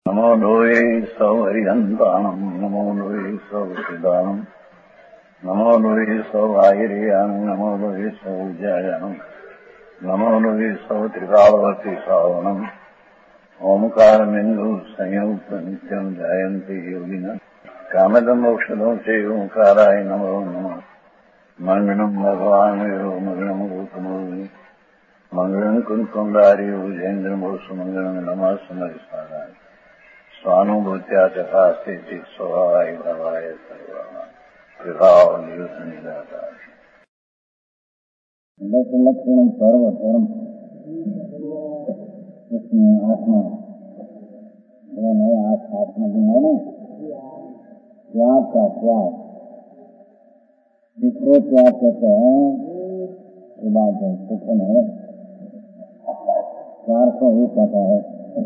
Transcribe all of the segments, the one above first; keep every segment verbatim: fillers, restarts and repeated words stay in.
नमो लोये सौहरिहन्ताणम् नमो लोये सौहृदानम् नमो लोये सौभागिर्यानम् नमो लोये सौजायानम् नमो लोये सौत्रिकावती सावनम् ओंकारमिन्दु संयुक्त नित्यम् जायन्ति योगिनः कामदम् मोक्षदम् च ओंकाराय नमो नमः मङ्गलम् भगवान् वीरो मङ्गलम् रूपमोहि मङ्गलम् कुन्कुण्डारि भुजेन्द्रमोसु मङ्गलम् नमः समरिसाराय स्वानुभूत्या तथा स्थिति स्वभावाय भवाय सर्वभाव निदाताय लक्षण सर्व धर्म इसमें आत्मा है आत्मा भी है ना त्याग का त्याग जिसको त्याग कहते हैं इबादत सुखन है चार सौ ही कहता है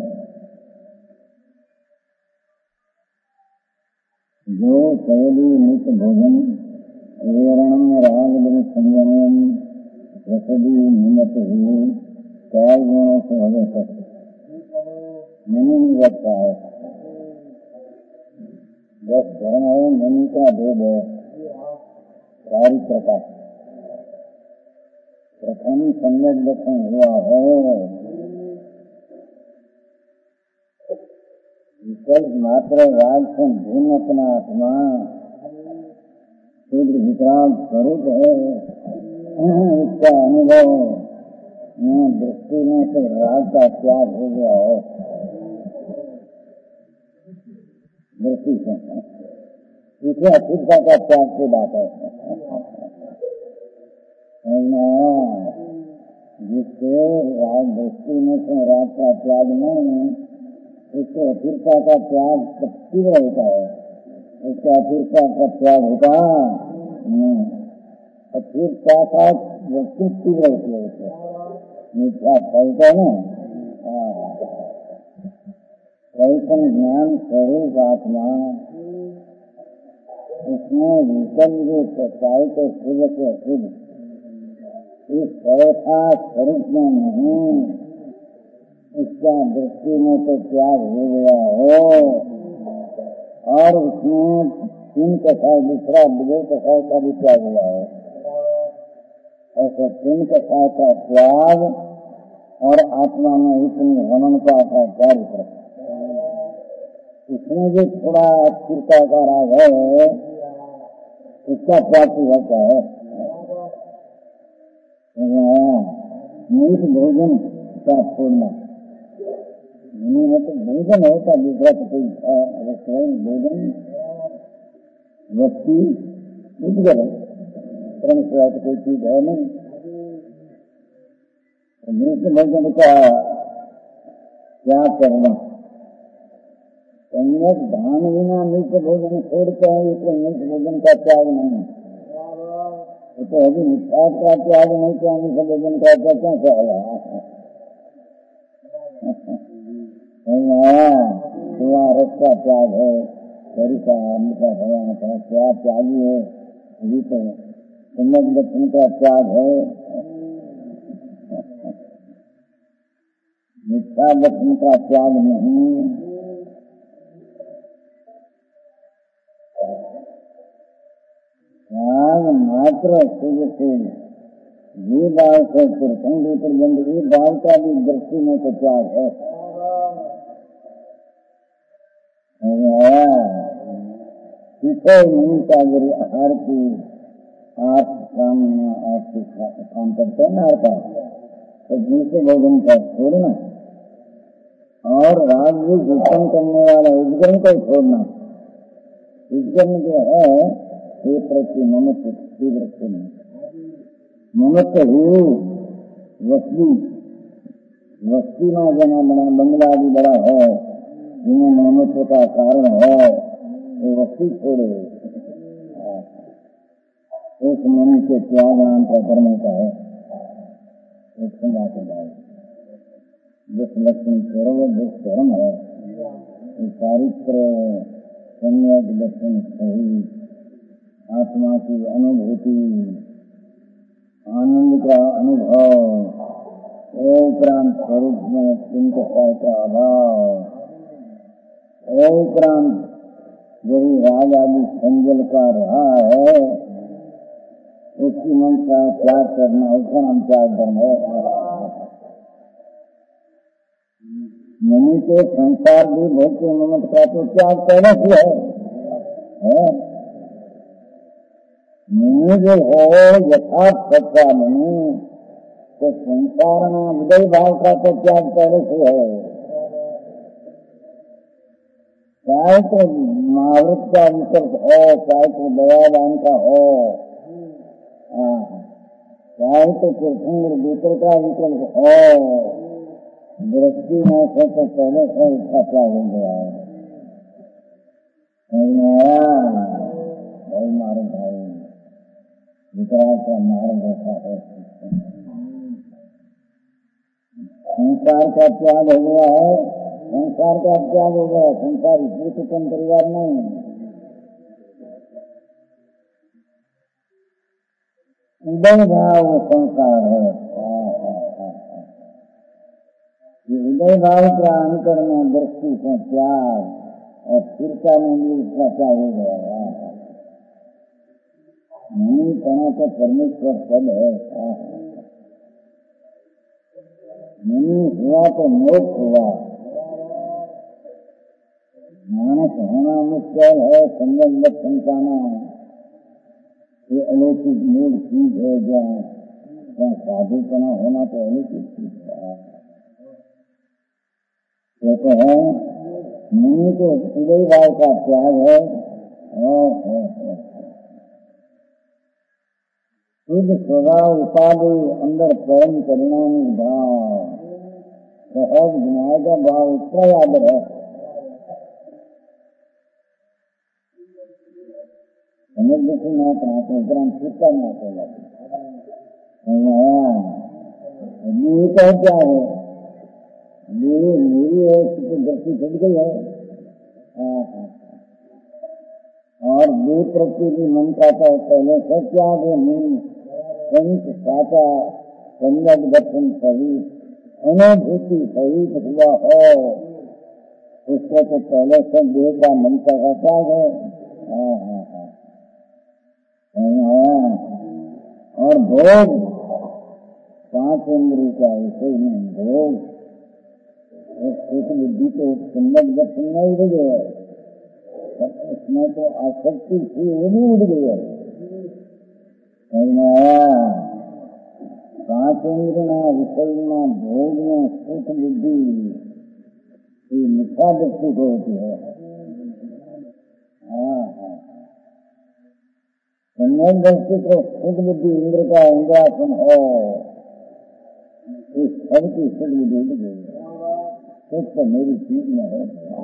जो शैली नित्य भोजन विवरणम राग बल संयम रसदी निमत ही चार गुणों से हमें सकते नहीं लगता है। बस धर्म है मन का भेद है चारि प्रकार प्रथम सम्यक दर्शन हुआ है विकल्प मात्र राग से भिन्न अपना आत्मा शुद्ध विक्रांत स्वरूप है उसका अनुभव दृष्टि में से राग का त्याग हो गया हो दृष्टि से इसलिए अथिरता का त्याग की बात है जिससे राग दृष्टि में से राग का त्याग नहीं इससे अथिरता का त्याग तीव्र होता है इससे अथिरता का त्याग होता नहीं अथिरता का व्यक्ति तीव्र होती है उससे मिथ्या फलता है ना कैसन ज्ञान स्वरूप आत्मा उसमें विकल्प जो सच्चाई को शुभ से अशुभ इस सर्वथा स्वरूप में नहीं इसका दृष्टि में तो त्याग हो गया हो और उसमें तीन कसाय दूसरा विजय कसाय का भी त्याग हुआ हो ऐसे तीन कसाय का त्याग और आत्मा में इतनी रमन का कार्य करता इसमें जो थोड़ा स्थिरता का राग है इसका प्राप्ति होता है मीठ भोजन का छोड़ना नहीं है तो भोजन होता दूसरा तो कोई रेस्टोरेंट भोजन व्यक्ति उद्गर क्रम से तो कोई चीज है नहीं मीठ भोजन का क्या करना सम्यक दान बिना मीठ भोजन छोड़ते हैं इसलिए मीठ भोजन का त्याग नहीं तो अभी मिठास का त्याग नहीं किया मीठ भोजन का त्याग क्या कहेगा हुआ रस का त्याग है शरीर का अन्न का भगवान का त्याग त्यागी है अभी तो सम्यक दर्शन का त्याग है मिथ्या दर्शन का त्याग नहीं त्याग मात्र शुभ से ये भाव से प्रसंग प्रबंध ये भाव का भी दृष्टि में तो त्याग है नहीं सागर आहार की आप काम आप काम करते हैं ना आपका तो दूसरे भोजन का छोड़ना और राग भी उत्पन्न करने वाला उपकरण को छोड़ना उपकरण जो है ये प्रति ममत्व तीव्र ममत्व ही वस्तु वस्तु ना जना बना बंगला भी बड़ा है जिन्हें ममत्व का कारण है वो वस्तु छोड़े उस मन के त्याग नाम का धर्म होता है एक संगा के बाद जिस लक्ष्मी छोड़ो जिस धर्म है चारित्र सम्यक दर्शन सही आत्मा की अनुभूति आनंद का अनुभव उपरांत स्वरूप में चिंता का अभाव उपरांत यही राज आदि संजल का रहा है, उसकी मन का त्याग करना, उसका नाम त्याग धर्म है। मनुष्य के संसार भी भोग्य ममत का तो त्याग पहले से है। मनु जो हो यथार्थ सच्चा मनु, तो संसार में उदय भाव का तो त्याग पहले से है। चाहे तो महावृत का विकल्प हो, चाहे तो दयादान का हो, चाहे तो तीर्थंकर दूसरे का विकल्प हो, दृष्टि में से तो पहले से इसका त्याग हो गया है। भाई मारो भाई विकराल का मार्ग ऐसा है। संसार का त्याग हो गया है, संसार का त्याग हो गया। संसार इसलिए कुटुंब परिवार नहीं, उदय भाव संसार है। उदय भाव का अंतर में दृष्टि से त्याग और फिरका में भी उसका त्याग हो गया। नहीं कहना तो परमेश्वर पद है। नहीं हुआ तो मोक्ष हुआ। मानस होना मुश्किल है, संगम लक्षण पाना ये अलौकिक मूल चीज है। जहाँ साधुपना होना तो अलौकिक चीज है। कहते हैं मनु को उदय भाव का त्याग है। शुद्ध स्वभाव उपाधि अंदर परम करुणा भाव, सहज विनाय का भाव उसका याद है। समझ से ना प्रांत छुट्टा ना चला क्या क्या है मेरी मेरी है तो दृष्टि छट गई है। और दो प्रति भी मन कहता है पहले सब त्याग है। मन संत साचा संगत दर्शन सहित अनुभूति सहित हुआ हो, उसको तो पहले सब देह का मन का त्याग है। और भोग पांच इंद्रिय का ऐसे ही भोग एक बुद्धि को संगत दर्शन नहीं उड़ गया, उसमें तो आसक्ति थी वो भी उड़ गया। पांच इंद्रियां विषय में भोग में सुख बुद्धि ये मिथ्या दृष्टि को होती है। संगत दृष्टि को सुख बुद्धि इंद्र का इंद्रासन हो, इस सबकी सुख बुद्धि उड़ गई। तो मेरी चीज में है।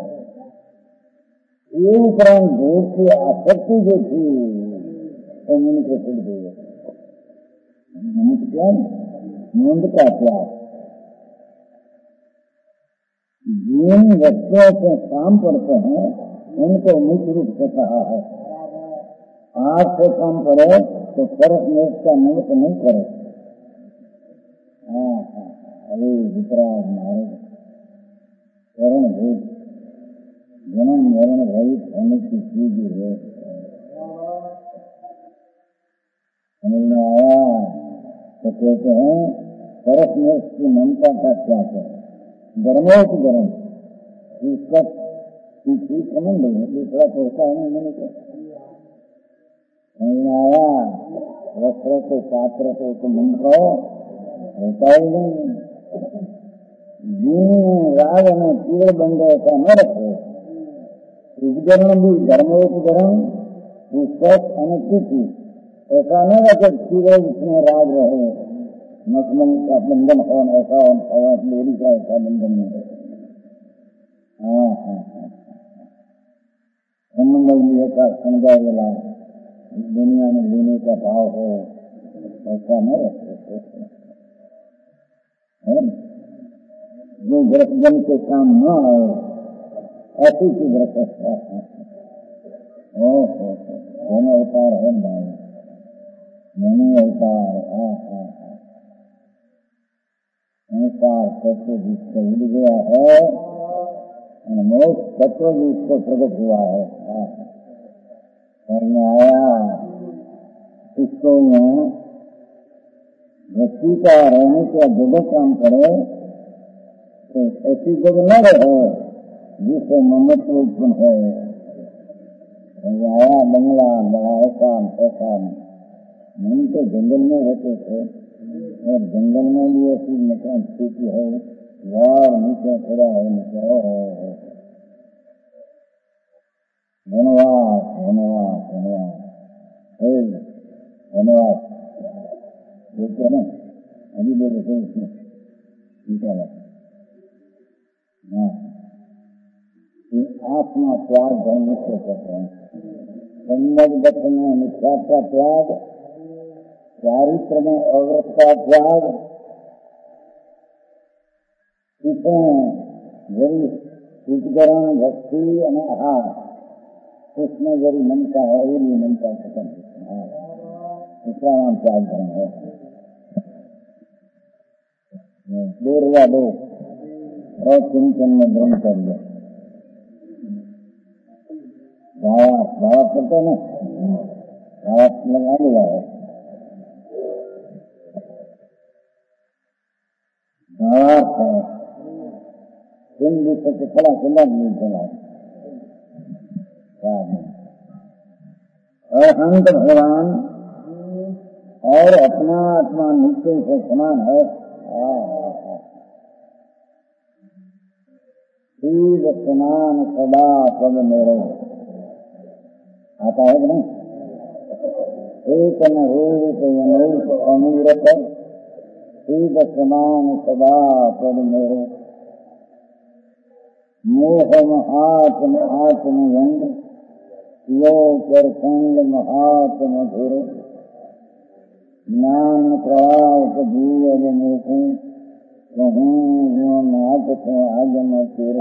ये उपरांत भोग की आसक्ति जो थी वो मन को छूट गई। क्या मुंड का त्याग। जिन वस्तुओं से काम करते हैं उनको मुख्य रूप से कहा है। आग से काम करे तो सरस में उसका निमित्त नहीं करे। हाँ हाँ अरे वितराग मारे करण भूत जन्म मरण रहित होने की चीज है। समझ में आया? तो कहते हैं सरस में उसकी ममता का क्या है। गर्मो की गर्म इसका संबंध है, दूसरा तो होता है नहीं मैंने को। समझ में आया? वस्त्र को पात्र को तो मन को होता ही नहीं। राग में कीड़े बन गए का न रखे। उपकरण भी धर्मोपकरण पुस्तक अनुचिति ऐसा नहीं रखे कीड़े जिसमें राग रहे। मखमल का बंधन हो ऐसा हो, लोरी का ऐसा बंधन नहीं। हाँ हाँ हाँ संबंध का समझा गया दुनिया में लेने का भाव हो ऐसा न रखे। जो व्रत जन के काम न हो ऐसी की व्रत है। मैंने अवतार है भाई, मैंने अवतार संसार सबसे जिससे उड़ गया है मोक्ष तत्व भी उसको प्रकट हुआ है। में आया इसको में व्यक्ति का रहने का जगह काम करे तो ऐसी जगह न रहे जिससे ममत्व उत्पन्न है। आया बंगला बड़ा ऐसा ऐसा मन तो जंगल में रहते थे और जंगल में भी ऐसी मकान स्थिति है यार नीचे खड़ा है नीचे धन्यवाद धन्यवाद धन्यवाद धन्यवाद देखते ना अभी बोले थे उसमें निकाला हाँ आत्मा त्याग धर्म से कहते हैं। सम्यक दत्त में मिथ्या का त्याग, चारित्र में अव्रत का त्याग, इसमें जरी चित्करण भक्ति अनाहार उसमें जरी मन का है ये भी मन का खत्म उसका नाम त्याग धर्म है। दो रुआ दो और चिंतन में ब्रह्म कर लिया भावार्थ भावार्थ करते ना भावार्थ लगा लिया है भावार्थ है दिन भी सबसे खड़ा खिला नहीं चला और अंत भगवान और अपना आत्मा नित्य से समान है। शील स्नान सदा पद मेरे आता है कि नहीं एक न रूप अनूप अमूरत शील स्नान सदा पद मेरे मोह महात्म आत्म यंग यो कर खंड महात्म धुर ज्ञान प्रवाह जीव मुख नाथ को आगम तीर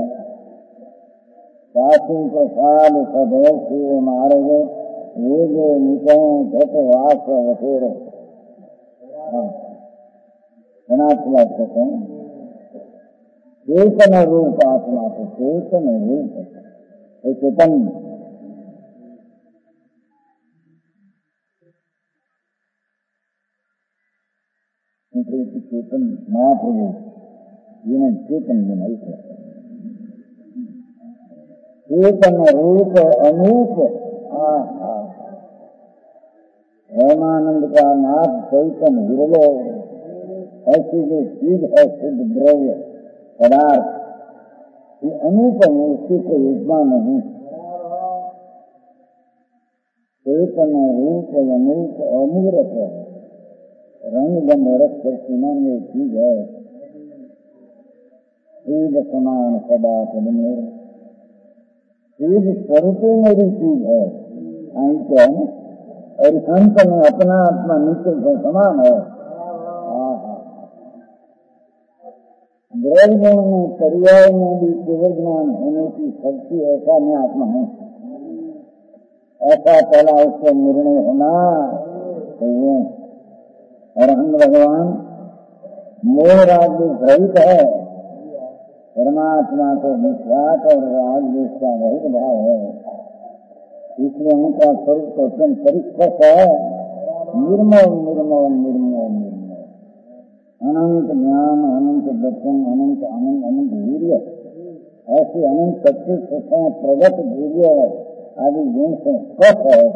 काशी प्रसाद सदैव शिव मार्ग ये जो निकय घट वास वसेर सनातन कहते हैं। चेतन रूप आत्मा को चेतन रूप चेतन चेतन महाप्रभु ये चेतन बनाई है चेतन रूप अनूप हेमानंद का नाथ चैतन विरलो ऐसी जो चीज है शुद्ध द्रव्य पदार्थ ये अनूप है उसकी कोई उपमा नहीं। चेतन रूप अनूप अमूर्त है रंग बंद रस पर सीना में चीज है शील समान सदा पद मेरे शील स्वरूप मेरी चीज है आई क्या है और अंत में अपना आत्मा नित्य से समान है। द्रव्य में पर्याय में भी केवल ज्ञान होने की शक्ति ऐसा मैं आत्मा हूँ ऐसा पहला उसका निर्णय होना चाहिए। और हम भगवान मोह राज्य रहित है परमात्मा को निष्ठात और राज्य का रहित भाव है इसलिए उनका स्वरूप तो अत्यंत परिष्कृत है निर्मल निर्मल निर्मल निर्मल अनंत ज्ञान अनंत दर्शन अनंत आनंद अनंत वीर्य ऐसे अनंत सच्चे सत्य प्रगट वीर्य आदि गुण से स्वस्थ है।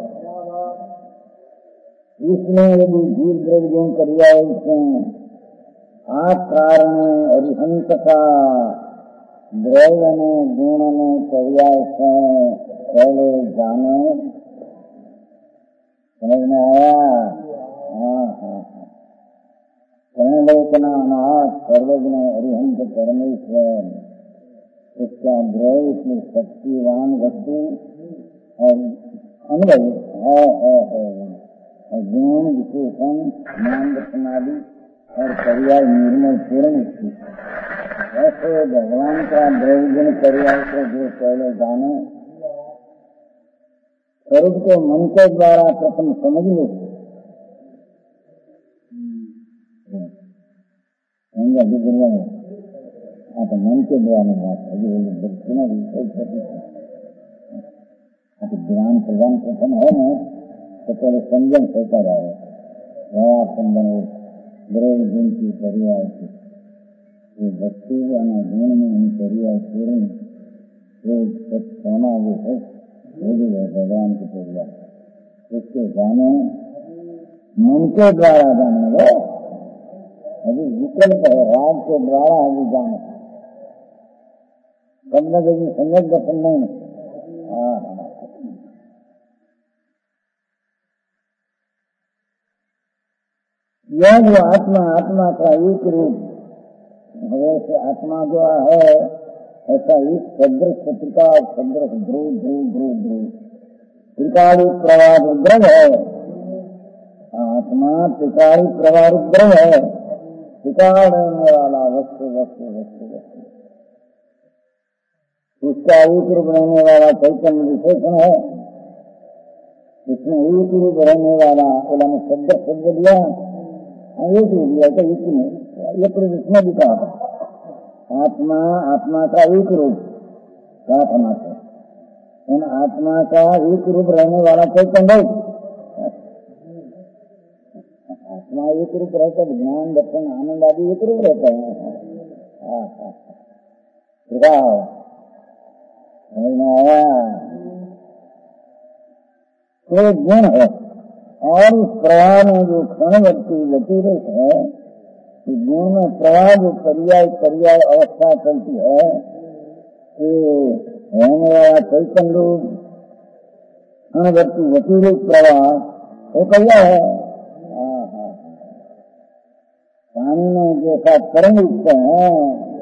इसमें यदि जीव द्रव्यों करिया इसमें आप कारण अरिहंत का द्रव्य ने गुण ने करिया इसमें पहले जाने समझ में आया। हाँ हाँ सर्वलोकना नाथ सर्वज्ञ अरिहंत परमेश्वर उसका द्रव्य इसमें शक्तिवान वस्तु और अनुभव है है है गुण विशेषण ज्ञान प्रणाली और पर्याय निर्मल पूर्ण ऐसे भगवान का द्रव्य पर्याय को जो पहले जाने स्वरूप को मन के द्वारा प्रथम समझ लो दुनिया में तो मन के द्वारा बात है दक्षिणा तो ज्ञान प्रदान प्रथम है ना, तो पहले संयम होता रहे रवा संबन द्रव्य गुण की पर्याय की भक्ति गुण में हम पर्याय पूर्ण सोना जो है वो भी है भगवान की पर्याय। उसके जाने मन के द्वारा जाने वो अभी विकल्प है, राग के द्वारा अभी जाने कब न कभी संयम दर्शन नहीं। हाँ यह जो आत्मा आत्मा का एक रूप वैसे आत्मा जो है ऐसा एक सदृश त्रिकाल सदृश ध्रुव ध्रुव ध्रुव ध्रुव त्रिकाली प्रवाह रुद्रव है। आत्मा त्रिकाली प्रवाह रुद्रव है, त्रिकाल रहने वाला वस्तु वस्तु वस्तु वस्तु उसका एक रूप रहने वाला चैतन्य विशेषण है। इसमें एक रूप रहने वाला बोला ने शब्द शब्द दिया एक रूप दिया तो एक में एक रूप इसमें भी कहा आत्मा आत्मा का एक रूप क्या समाते इन आत्मा का एक रूप रहने वाला चैतन्य आत्मा एक रूप रहता है, ज्ञान दर्शन आनंद आदि एक रूप रहते हैं। आया तो गुण है और इस प्रवाह में जो क्षणवर्ती व्यतिरेक है, गुण में प्रवाह जो पर्याय पर्याय अवस्था चलती है कि रहने वाला चैतन्य रूप क्षणवर्ती व्यतिरेक प्रवाह वो क्या है। पानी में जैसा तरंग उठते हैं,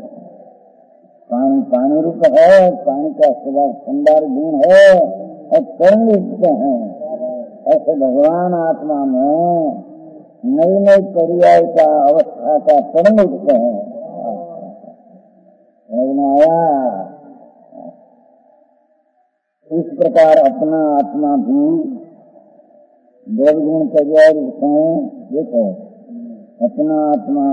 पानी पानी रूप है, पानी का स्वभाव सुंदर गुण है और तरंग उठते हैं, ऐसे भगवान आत्मा में नई नई पर्याय का अवस्था का तरंग उठते हैं। आया इस प्रकार अपना आत्मा भी द्रव्यगुण पर्याय देखो अपना आत्मा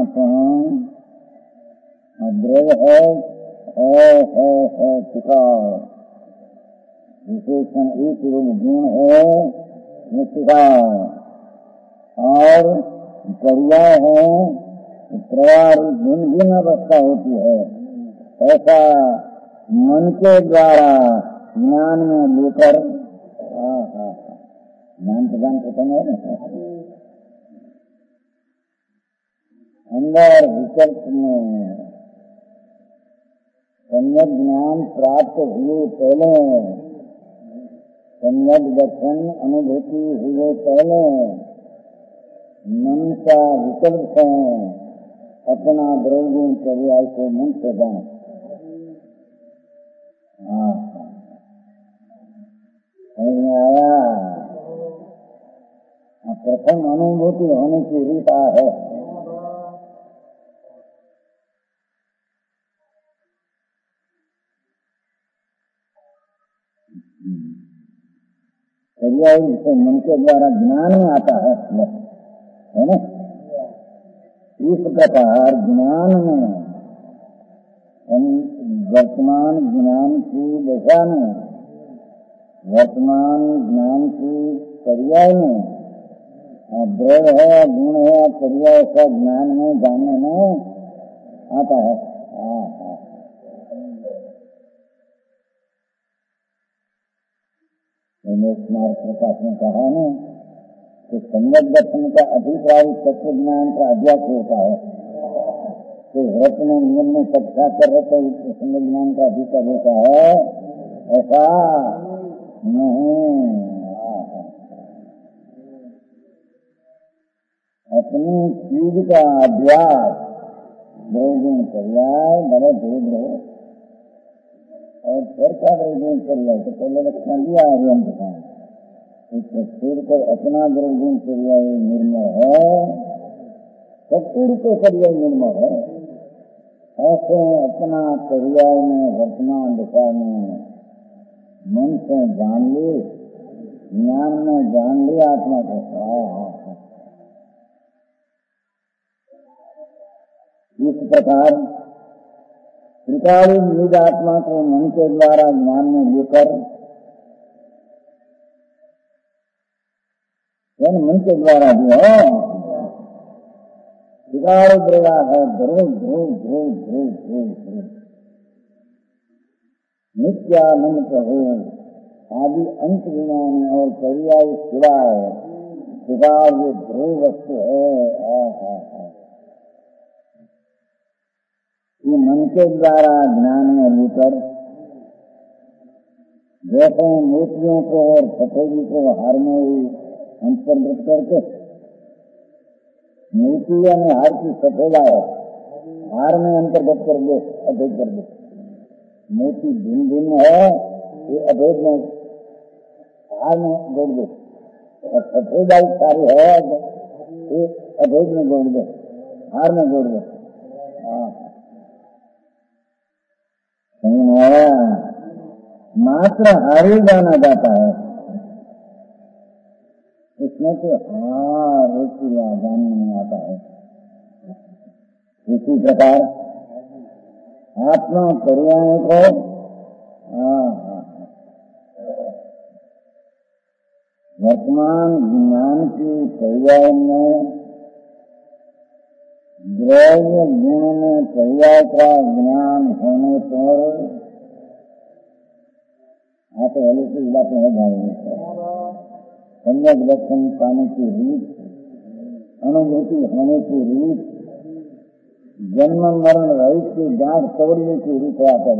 द्रव्य है है है है टिकाव विशेषण एक रूप गुण है टिकाव और पर्याय है प्रवाह भिन्न भिन्न अवस्था होती है। ऐसा मन के द्वारा ज्ञान में लेकर ज्ञान प्रदान करते हैं अंदर विकल्प में सम्यक ज्ञान प्राप्त हुए पहले सम्यक दर्शन अनुभूति हुए पहले मन का विकल्प है अपना द्रव्य पर्याय को मन से जान। आया प्रथम अनुभूति होने की रीता है। पर्याय जिसे मन के द्वारा ज्ञान में आता है है ना। इस प्रकार ज्ञान में वर्तमान ज्ञान की दशा में वर्तमान ज्ञान की पर्याय में द्रव्य है गुण है पर्याय का ज्ञान में जानने में आता है। कुमार प्रकाश ने कहा है कि सम्यक दर्शन का अभिप्राय तत्व ज्ञान का अध्यात्म होता है। तो व्रत में नियम में चर्चा कर रहे थे सम्यक ज्ञान का अधिकार होता है, ऐसा नहीं। अपनी चीज का अभ्यास दो दिन पर्याय बड़े भेद हो और फिर का दो दिन पर्याय तो पहले रखना दिया है हम बताएं फिर कर अपना द्रव्य पर्याय निर्मल है सत्पुर को पर्याय निर्मल है। ऐसे अपना पर्याय में वर्तमान दिशा में मन से जान ले ज्ञान में जान ले आत्मा को। इस प्रकार त्रिकाली निज आत्मा को मन के द्वारा ज्ञान में लेकर, मन के द्वारा जो है त्रिकाल द्रवा है, ध्रुव ध्रुव ध्रुव ध्रुव ध्रुव ध्रुव नित्यानंद प्रभु आदि अंत विज्ञान और पर्याय सिवाय त्रिकाल जो ध्रुव वस्तु है। आ, आ, आ। ये मन के द्वारा ज्ञान में लेकर, जैसे मूर्तियों को और सफेदी को हार में अंतर्गत करके, मूर्ति यानी हार की सफेदा है, हार में अंतर्गत कर दे, अभेद कर दे। मूर्ति भिन्न भिन्न है, ये अभेद में हार में जोड़ दे, और सफेदा सारी है, ये अभेद में जोड़ दे, हार में जोड़ दे। मात्र हार ही जाना जाता है, इसमें तो हार एक जान नहीं आता है। इसी प्रकार आत्मा पर्याय को वर्तमान ज्ञान की पर्याय में द्रव्य गुण में पर्याय का ज्ञान होने पर आप पहले से बातें हो जाएंगे। सम्यक दर्शन पाने की रीत, अनुभूति होने की रीत, जन्म मरण रहित की गांठ तोड़ने की रीत आता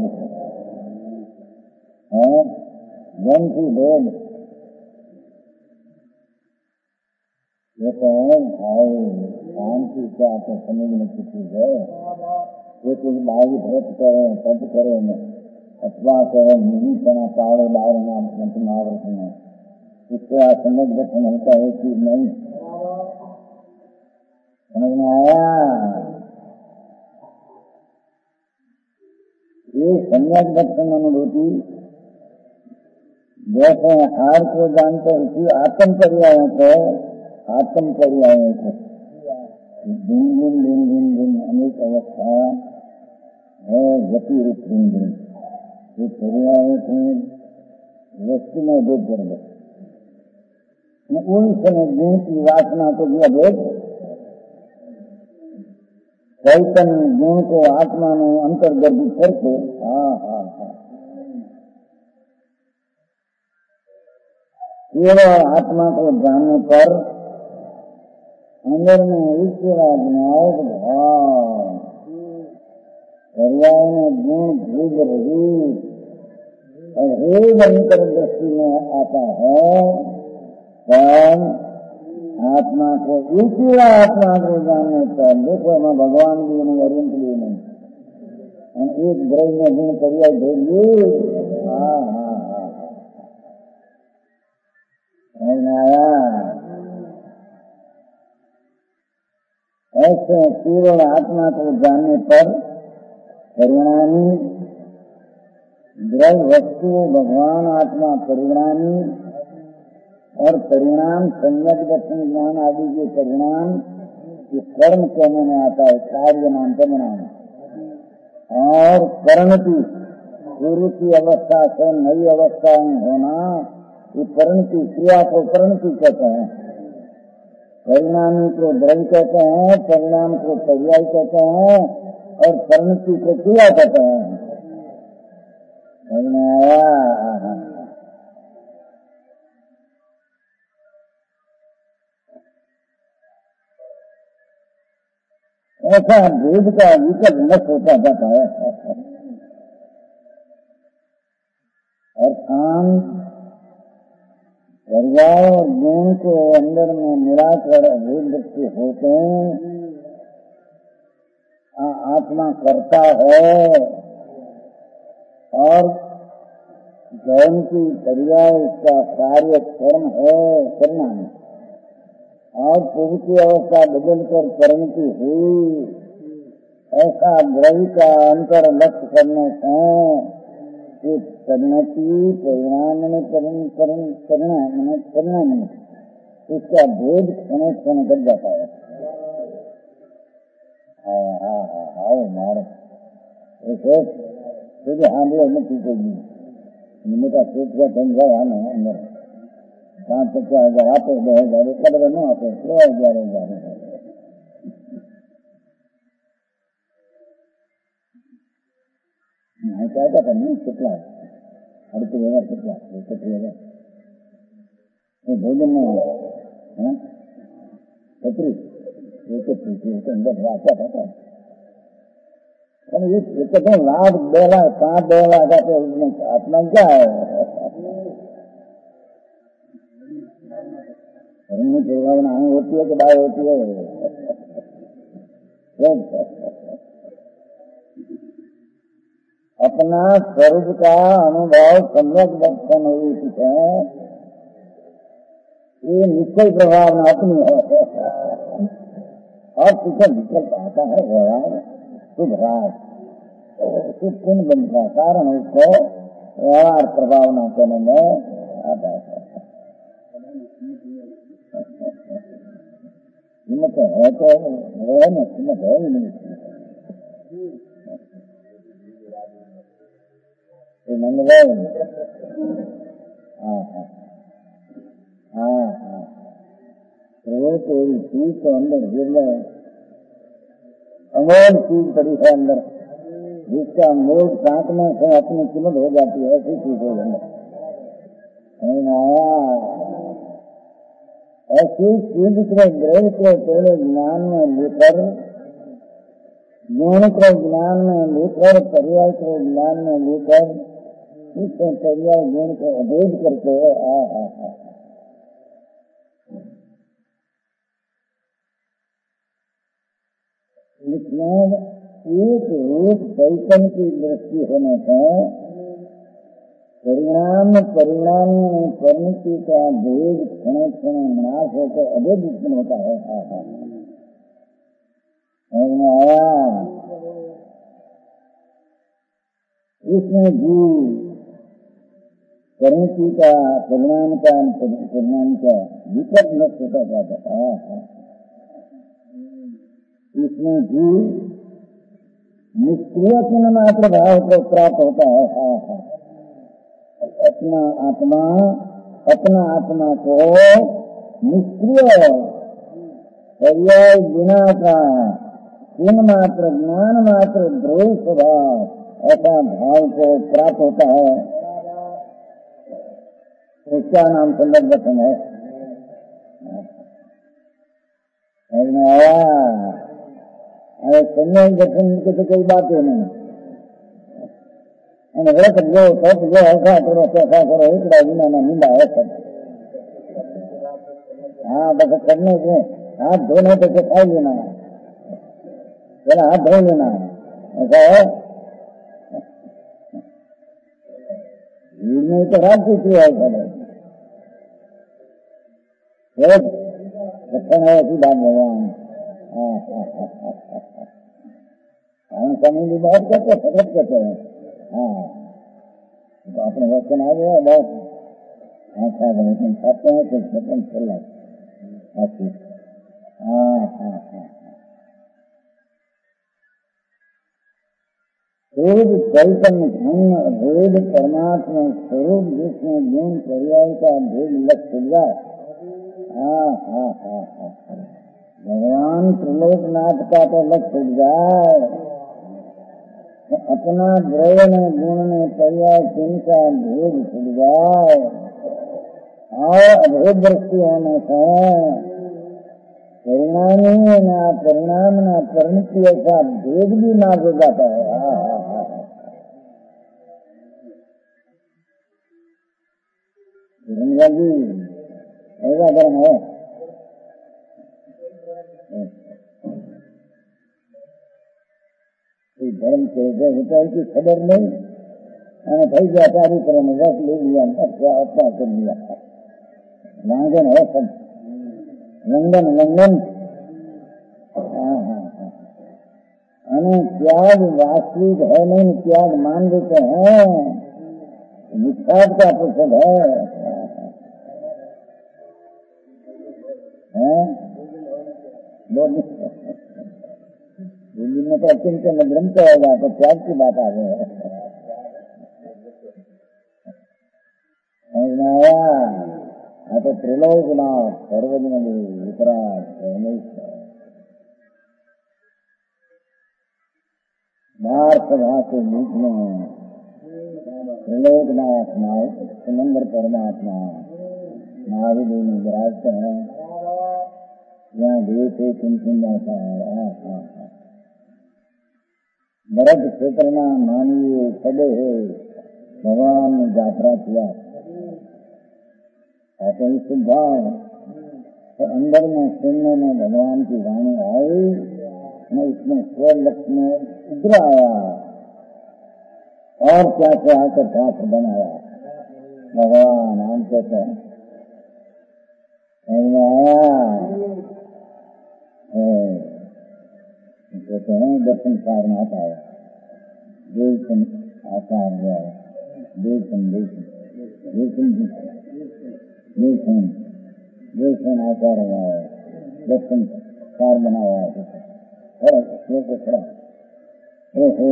है। जन की भेद ये तो है भाई, शांति क्या तो समझने की चीज है। ये कुछ बागी भ्रत करें, पद करें, अथवा करें निरीक्षणा पावड़े बाहर नाम आवृत में, इससे समझ गठन होता है कि नहीं। समझ में आया? ये सम्यक दर्शन अनुभूति जैसे हार को जानते उसी आत्म पर्यायों को आत्म पर्यायों को भिन्न भिन्न भिन्न भिन्न भिन्न अनेक अवस्था है, गति रूप भिन्न भिन्न ये पर्यायों को वस्तु में भेद कर दे। उन समय गुण की वासना को दिया भेद, चैतन्य गुण को आत्मा में अंतर्गर्भित करके हाँ हाँ हाँ केवल आत्मा को जानने पर अंदर में ईश्वराज्ञायक भाव पर्याय में गुण भेद रहित और भेद अंतर्दृष्टि में आता है। पर आत्मा को ईश्वरा आत्मा को जानने पर देखो मैं भगवान भी नहीं, अरुण भी नहीं, हम एक द्रव्य में गुण पर्याय भेजिए। हाँ हाँ हाँ समझ में आया? ऐसे केवल आत्मा को जानने पर परिणामी द्रव्य वस्तु भगवान आत्मा परिणामी और परिणाम सम्यक दर्शन ज्ञान आदि के परिणाम इस कर्म कहने में आता है, कार्य नाम परिणाम। और कर्ण की पूर्व की अवस्था से नई अवस्था में होना, ये कर्ण की क्रिया को कर्ण की कहते हैं। परिणामी को द्रव्य कहते हैं, परिणाम को पर्याय कहते हैं और कर्ण की को क्रिया कहते हैं। समझ में आया? ऐसा भेद का विकल्प नष्ट होता जाता है। और काम पर्याय और गुण के अंदर में मिलाकर भेद दृष्टि होते हैं। आत्मा करता है और ज्ञान की पर्याय इसका कार्य कर्म है, करना है। और पूर्व की अवस्था बदलकर परिणति हुई, ऐसा द्रव्य का अंतर लक्ष्य करने से परिणति परिणाम में परिणाम परिणाम इसका भेद क्षण क्षण घट जाता है। हाँ हाँ हाँ हाँ मारो ऐसे तो हाँ भी हमें ठीक होगी मेरा सोच का ढंग है हम अंदर पाँच पचास हजार आते दो हजार कदर न आते दो हजार हजार क्या करना कितना अड़ती हजार कितना कितनी हजार भोजन में छतरी एक अंदर क्या था ये कहते लाख दो लाख पाँच दो लाख आते उसमें अपना क्या है आंग होती है कि बाई होती है अपना स्वरूप का अनुभव सम्यक दर्शन हुई है ये निश्चय प्रभाव न अपनी है और पीछे विकल्प आता है व्यवहार शुभ राज शुभ पुण्य बनता कारण उसको व्यवहार प्रभाव न करने में आता है हिम्मत है तो है न हिम्मत है ही नहीं मन गए हाँ हाँ हाँ हाँ वो कोई चीज तो अंदर गिर गए अमोल चीज पड़ी है अंदर जिसका मोल साधने से अपनी कीमत हो जाती है ऐसी चीज हो जाए ऐसी चीज के ग्रह के पहले ज्ञान में लेकर ज्ञान के ज्ञान में लेकर पर्याय के ज्ञान में लेकर इस पर्याय ज्ञान को अभेद करके आ हा हा लेकिन एक रूप चैतन्य की दृष्टि होने पर परिणाम परिणाम में परिणति का भेद क्षण क्षण नाश होकर अभेद उत्पन्न होता है आया इसमें भी परिणति का परिणाम का परिणाम का विकल्प नष्ट होता जाता है इसमें भी निष्क्रिय चिन्ह मात्र भाव को प्राप्त होता है हाँ हाँ अपना आत्मा अपना आत्मा को निष्क्रिय पर्याय बिना का चिन्ह मात्र ज्ञान मात्र ध्रुव स्वभाव ऐसा भाव को प्राप्त होता है उसका नाम संदर्भ दर्शन है आया अरे संयोग दर्शन की तो कोई बात ही नहीं व्रत जो तप जो ऐसा करो ऐसा करो एक राजीना ना निंदा है सब हाँ बस करने से हाथ धोने तो खाई लेना पहले हाथ धो लेना ऐसा है नहीं तो रात की क्रिया है लक्षण है ऐसी बात भगवान हम समय भी बहुत कहते सगत कहते हैं हाँ तो अपने वचन आ गया बहुत ऐसा लेकिन खाते हैं तो वचन चल रहा है हाँ हाँ हाँ वेद चैतन्य धन्य वेद परमात्मा स्वरूप जिसमें गुण पर्याय का भेद लक्ष्य जाए हाँ हाँ हाँ हाँ भगवान त्रिलोकनाथ का तो लक्ष्य जाए अपना द्रव्य में गुण में पर्याय चिंता भेद छुट जाए और अभेद दृष्टि होने से परिणामी ना परिणाम ना परिणति ऐसा भेद भी ना हो जाता है हाँ हाँ हाँ गंगा जी ऐसा धर्म है धर्म कैसे होता है कि खबर नहीं मैंने भाई व्यापारी तरह में रख ले लिया क्या अपना कर लिया लंघन है सब लंघन लंघन हाँ हाँ हाँ अने त्याग वास्तविक है नहीं त्याग मान देते हैं निष्ठाद का प्रसंग है दिल्ली में तो अत्यंत ग्रंथ कहेगा तो त्याग की बात आ गई है। आया तो त्रिलोकनाथ सर्वजन वितराग भारत सभा के बीच में त्रिलोकनाथ नाथ सुमंदर परमात्मा महावीर में विराजते हैं। यहाँ देव से चिंतन जाता है। भरत क्षेत्र में मानवीय सदे है भगवान ने यात्रा किया ऐसे ही सुभाव तो अंदर में सुनने में भगवान की वाणी आई मैं इसमें स्वर लक्ष्य में उधर आया और क्या क्या आकर शास्त्र बनाया भगवान हम कहते हैं कहते हैं दर्शन सारनाथ आया देवसन आकार हुआ देवसन देवसन देवसन देवसन देवसन आकार हुआ है दर्शन कार बना हुआ है खड़ा ओहो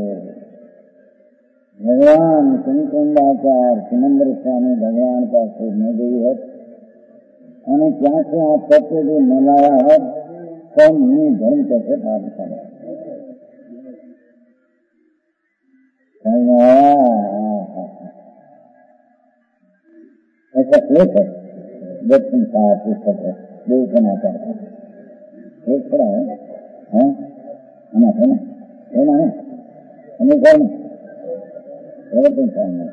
भगवान कुंडाचार सुमंदर स्वामी भगवान का शोधने गई है અને ક્યાં से आप करते जो न लाया है तो नहीं धर्म कैसे पालन करें ऐसा क्लेश है दर्शन का पुस्तक है देव समाचार एक थोड़ा है हाँ है ना है ना हमें कौन दर्शन सामने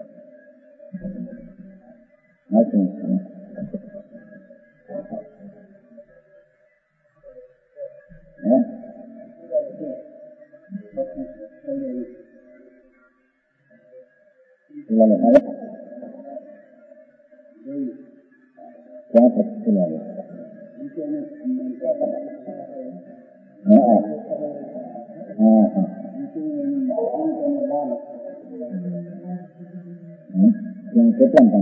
क्या सकते हैं हाँ हाँ हाँ कितना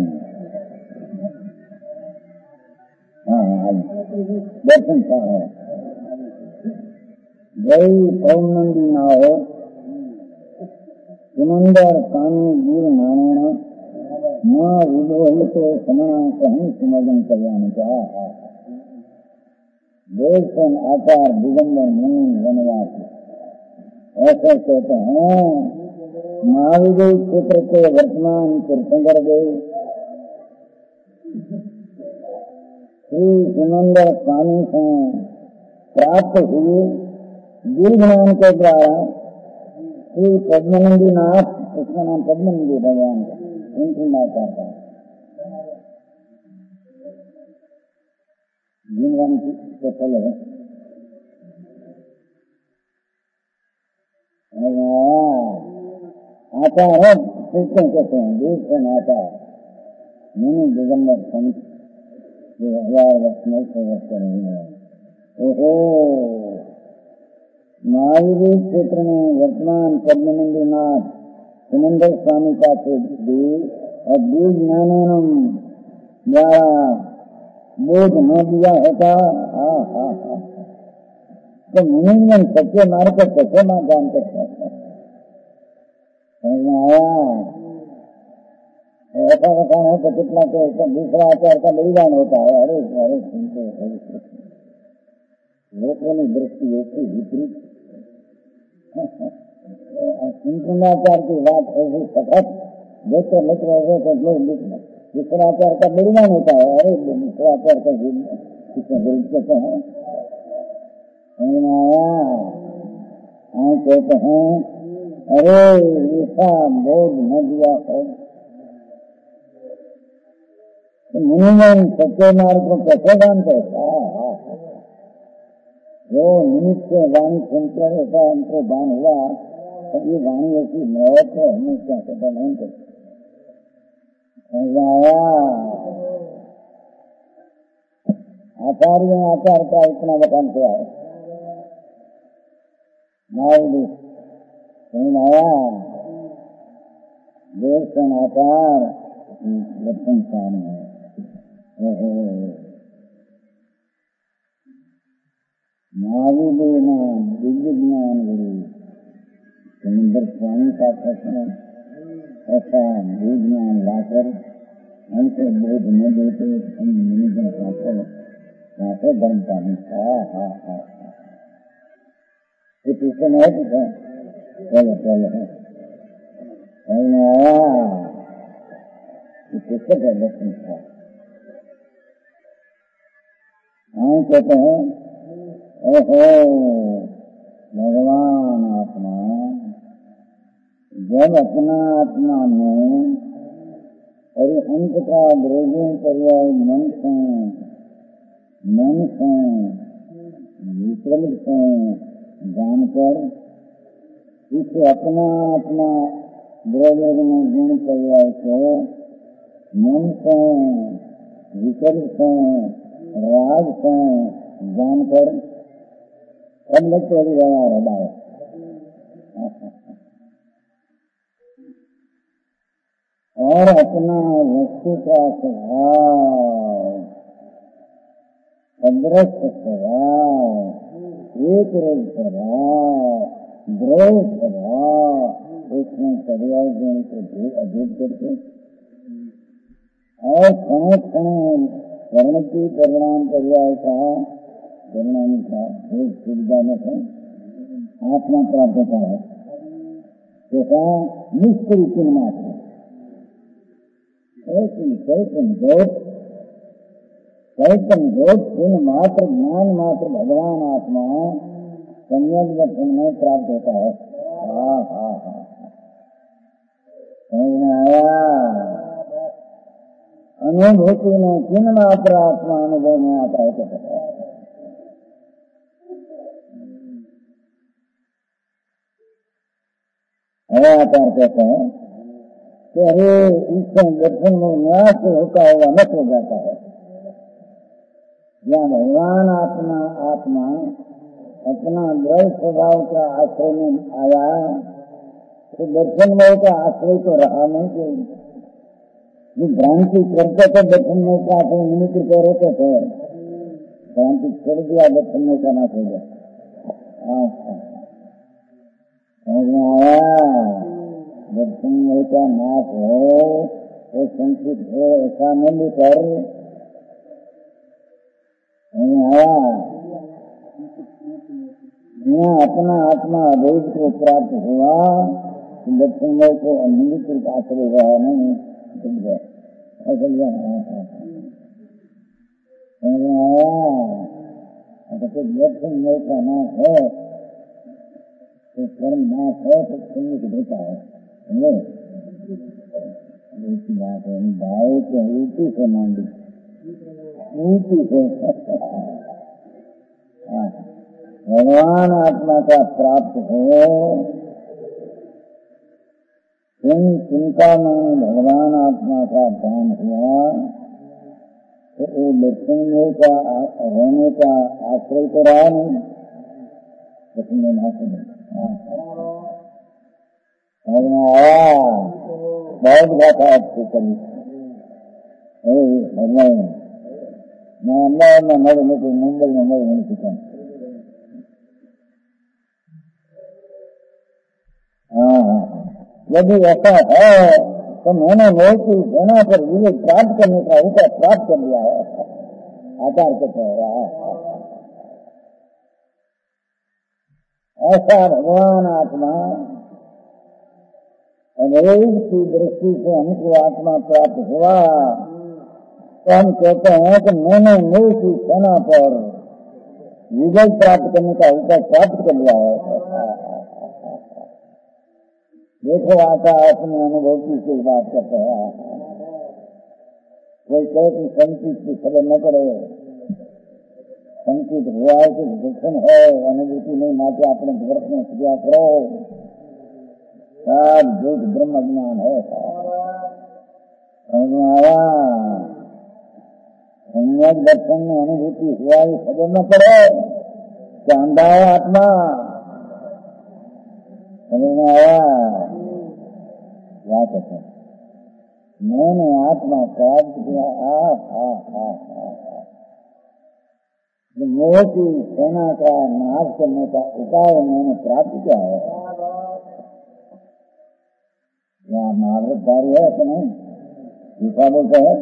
हाँ हाँ दर्शन का है भाई पौर्णंदी ना हो सुमंदर कानून वीर नारायण माँ विदोह तो समना कहीं सुमगन कल्याण का दर्शन आकार दिगंबर मुनि वनवासी ऐसे कहते हैं महाविदय क्षेत्र के वर्तमान तीर्थंकर गए श्री सुमंदर स्वामी से प्राप्त हुए दीर्घनाम के द्वारा श्री पद्मनंदी नाथ उसका नाम पद्मनंदी भगवान का आचार का जिनवान की चल है आचार है कृष्ण कहते हैं देव आचार मुनि दिगंबर संत जो हजार वर्ष में से वर्ष नहीं है ओहो महावीर क्षेत्र में वर्तमान पद्मनंदी नाथ सुमंदर स्वामी का देव और बीज ज्ञानम द्वारा बोध न दिया होता हाँ हाँ हाँ तो मुनिजन सच्चे मार्ग को कैसे ना जान सकते आया ऐसा बताना है तो कितना तो दूसरा आचार का बलिदान होता है। अरे अरे सुनते लोगों ने दृष्टि ऐसी विपरीत आचार की बात ऐसी सखत देखते लिख रहे तो लोग लिख रहे दूसरा आचार का बलिदान होता है। अरे दूसरा आचार का कितने विरुद्ध कहते हैं कहते हैं अरे ऐसा बोध न दिया है मुनिजन सच्चे मार्ग को कैसे जानते जो निमित्त से वाणी सुनते ऐसा हमको दान हुआ तो ये वाणी ऐसी मौत है हमें क्या कहता नहीं करते आचार्य आचार का इतना बतान किया है आया दर्शन आचार दर्शन सामने महावीर दिव्य ज्ञान गुरु सुंदर स्वामी का प्रश्न ऐसा ज्ञान लाकर हमको बोध न देते हम मनुष्य पाकर पाकर बनता नहीं। हा हा हा ये ट्यूशन है तो चलो चलो आया किसका दर्शन था। हाँ कहते हैं ओहो भगवान आत्मा जब अपना आत्मा में अरे अंत का विरोधी पर्याय मन से मन से विचलित से जानकर इस अपना आत्मा विरोधी में गुण पर्याय को मन से विचलित से राग से जानकर सब लोग तो व्यवहार है बाय और अपना वस्तु का स्वभाव अदृश्य स्वभाव एक रूप स्वभाव द्रोह स्वभाव उसमें पर्याय गुण को भी अधिक करके और क्षण क्षण परिणति परिणाम पर्याय का परिणाम का एक सुविधा में से आत्मा प्राप्त होता है तो निष्क्रिय चिन्ह मात्र चैतन जोत चैतन जोत चिन्ह मात्र ज्ञान मात्र भगवान आत्मा संयोग दर्शन में प्राप्त होता है। हाँ हाँ हाँ समझ में आया। अनुभूति में चिन्ह मात्र आत्मा अनुभव में आता है तो पता है। आकार कहते हैं कि अरे इससे दर्शन में न्यास होता हुआ नष्ट हो जाता है। या भगवान आत्मा आत्मा अपना द्रव्य स्वभाव का आश्रय में आया तो दर्शन में का आश्रय तो रहा नहीं कोई भ्रांति करते थे दर्शन में का आश्रय निमित्त पे रहते थे भ्रांति छोड़ दिया दर्शन में का नाश हो गया। समझ में आया। दर्शन में का नाश हो तो संचित हो ऐसा नहीं कर समझ में आया। यहाँ अपना आत्मा अद्वैत को प्राप्त हुआ दर्शन में को निमित्त आश्रय हुआ नहीं समझ गया समझ में आया। तो दर्शन में का नाश है तो कर्म नाश है तो पुण्य को देता है समझे। ऐसी बात है भाई को ऊटी से मांगी ऊटी से भगवान आत्मा का प्राप्त हो जिन चिंता में भगवान आत्मा का ज्ञान हुआ तो वो दर्शन का रहने का आश्रय तो रहा नहीं लेकिन में नाश नहीं आया। बहुत बात आपको करी मैं अहमदाबाद में मर नहीं तो मुंबई में मर नहीं चुका। हाँ यदि ऐसा है तो मैंने मोह की सेना पर विजय प्राप्त करने का उपाय प्राप्त कर लिया है आचार के रहा है। ऐसा भगवान आत्मा अद्वैत की दृष्टि से हमको आत्मा प्राप्त हुआ तो हम कहते हैं कि मैंने मोह की सेना पर विजय प्राप्त करने का उपाय प्राप्त कर लिया है। देखो आता अपने अनुभव की कोई बात करते हैं कोई कहे कि संचित की खबर न करे संचित हुआ है कि दर्शन है अनुभूति नहीं मात्र अपने व्रत में क्रिया करो सब झूठ ब्रह्म ज्ञान है। समझ में आया। सम्यक दर्शन में अनुभूति हुआ ये खबर न पड़े क्या अंधा है आत्मा। समझ में आया। क्या कहते मैंने आत्मा प्राप्त किया आ, आ, आ, आ, आ। मोह की सेना का नाश करने का उपाय उन्होंने प्राप्त किया है। यहाँ महाव्रत कार्य है कि नहीं? गीता बोलता है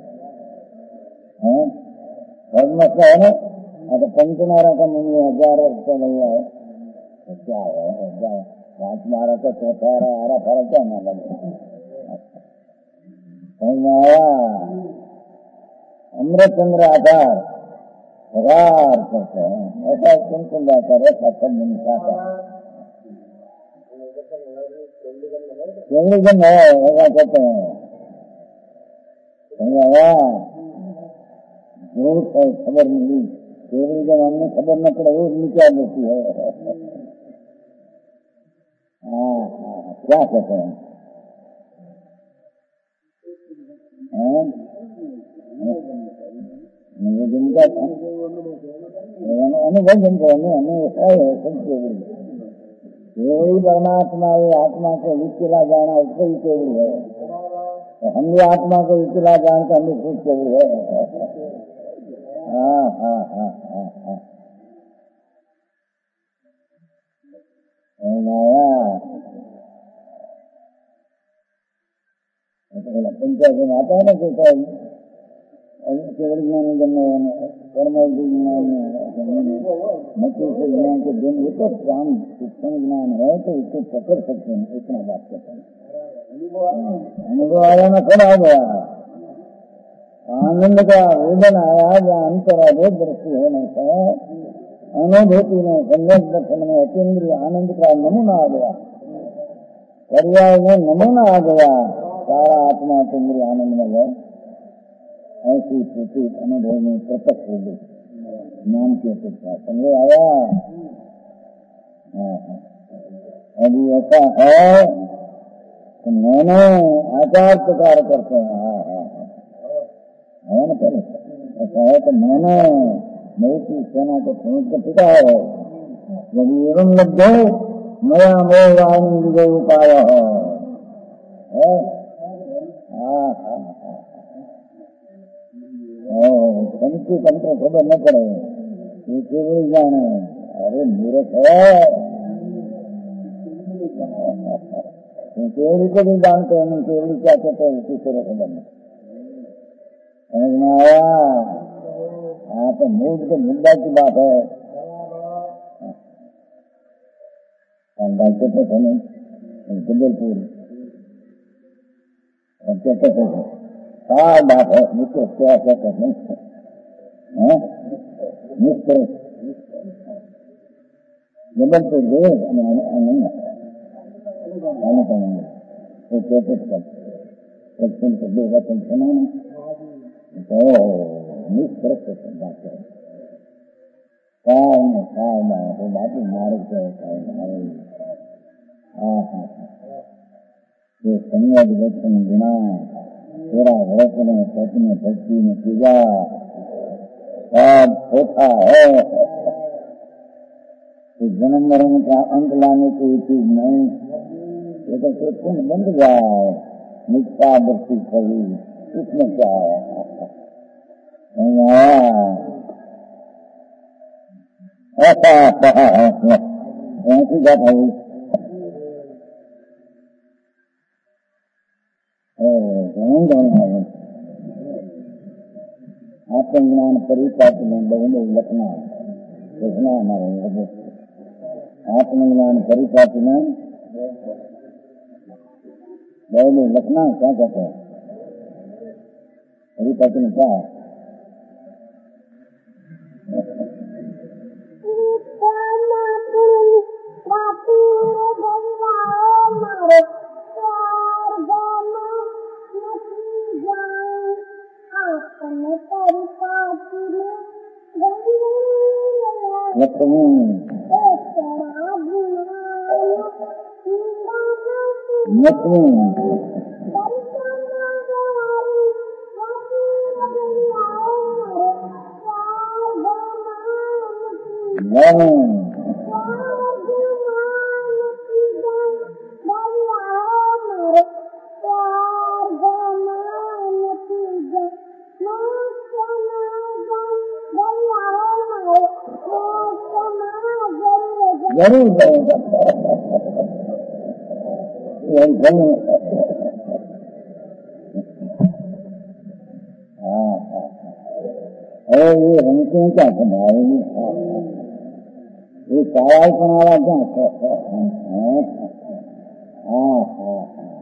मसला है ना। अगर पंचमारा का मुनि हजार वर्ष का नहीं है तो क्या है? पांच मारा का चौथा आरा फारा क्या ना लगे। आया अमृत चंद्र आधार रार करते हैं ऐसा सुन सुन जाकर ऐसा सब मिलता है। केवलिजम है ऐसा कहते हैं। आया जो खबर मिली केवलिजम हमने खबर न पड़े वो क्या देती है। हाँ क्या कहते हैं जिनका अनुभव जिनको हमें हमें ऐसा है केवल परमात्मा ये आत्मा को विचला जाना उसको ही केवल है। तो हम ये आत्मा को विचला जानते हमें खुद केवल है। हाँ हाँ हाँ हाँ हाँ पंचायत में आता है ना कि केवल ज्ञान कर्म ज्ञान मत ज्ञान के दिन ये तो काम सूक्ष्म ज्ञान है तो इसको पकड़ सकते हैं। इतना बात करते हैं। अनुभव आया ना खड़ा हो गया आनंद का वेदन आया जहाँ अंतराभेद दृष्टि होने से अनुभूति में सम्यक दर्शन में अतीन्द्रिय आनंद का नमूना आ गया। पर्याय में नमूना आ गया। सारा आत्मा अतीन्द्रिय आनंद में है। ऐसी स्थिति अनुभव में प्रकट हो गई ज्ञान की अपेक्षा। समझ आया? अभी ऐसा है तो मैंने आचार प्रकार करते हैं। हाँ हाँ है ना पहले ऐसा है तो मैंने मेरी की सेना को समझ कर पिता है। यदि एवं लब्धो मया मोह उपाय है। हाँ हाँ पंचू तंत्र खबर न पड़े ये केवल जाने। अरे मूर्ख है केवली को भी जानते हैं केवली क्या कहते हैं किसी को खबर नहीं। समझ में आया? हाँ तो मूल तो मुद्दा की बात है। कहते थे नहीं जबलपुर क्या कहते थे सार बात है मुझको क्या कहते हैं मिस्र जबलपुर गए तो कहते थे सुना तो मिस्र बात है काय काय बात मारे हाँ हाँ ये संयोग दर्शन गुणा तेरा वचन सपने भक्ति में पूजा सब होता है। तो जन्म मरण का अंत लाने की चीज नहीं। ये तो पुण्य बंद जाए निष्ठा दृष्टि सही इसमें क्या है। ऐसा ऐसी बात है। आत्मज्ञान परिपात में बहुने लखना लिखना हमारे आत्मज्ञान परिपात में बहुने लखना क्या कहते हैं? परिपात में क्या है? लक्ष्मी लक्ष्मी जरूर करेगा। हाँ हाँ, अरे ये हमको क्या सुनाएगी, ये सवाल सुनावा क्या? हाँ हाँ,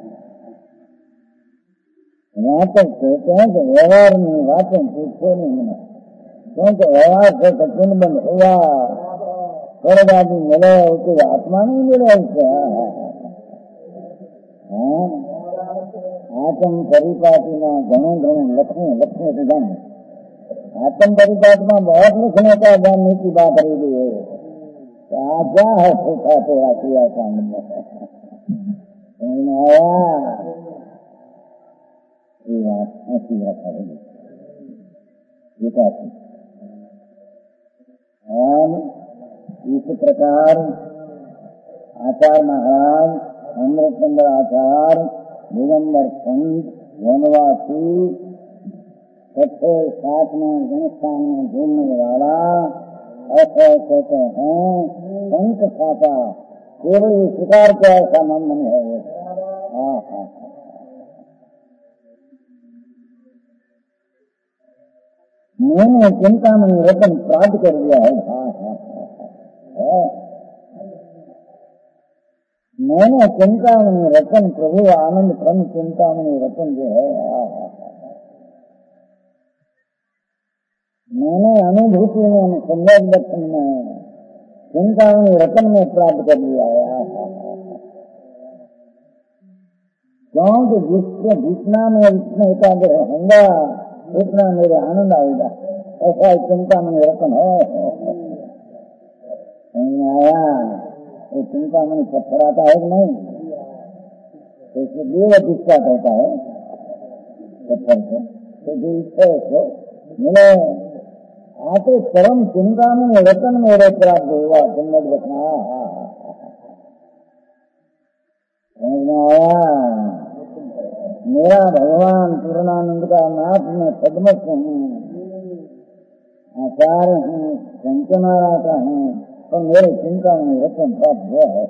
यहाँ तक कहते हैं कि व्यवहार में बातें पूछो नहीं मिला, क्योंकि व्यवहार से तो पुण्य बंद हुआ, स्वर्ग आदि मिले, उसकी आत्मा नहीं मिले उससे। हाँ, आत्म परिपाटी में घणों घणों लक्ष्मी लक्ष्मी से जान, आत्म परिपाटी में बहुत लिखने का जानने की बात रही है। क्या क्या है सुखा तेरा किया सामने आया, ये बात ऐसी रखा है। इस प्रकार आचार्य महाराज अमृतचंद्र आचार्य दिगंबर पंत वनवासी सबसे साथ में घनस्थान में घूमने वाला ऐसे कहते हैं संत खाता, केवल शिकार का ऐसा मन नहीं है वो। हाँ हाँ, मैंने चिंता में रतन प्राप्त कर दिया है। हाँ हाँ हाँ, मैंने चिंता में रतन प्रभु आनंद क्रम चिंता में रतन जो है, हाँ हाँ, मैंने अनुभूति में संयोग दर्शन में चिंता में रतन में प्राप्त कर लिया है। हाँ हाँ, क्योंकि जिसके जितना में इतना एकाग्र होगा उतना मेरे आनंद आएगा, ऐसा चिंता में रतन है। आया वो चिंता में पत्थर आता है कि नहीं, तो इसमें देव दिखता कहता है पत्थर से, तो जो इच्छा है मिले आते परम चिंता में रतन मेरे प्राप्त हुआ सुंदर रखना। आया मेरा भगवान पूर्णानंद का नाथ में सदमत हूँ, आचार्य हूँ, शंकरनारा का हूँ, तो मेरे चिंता में रतन प्राप्त हुआ है।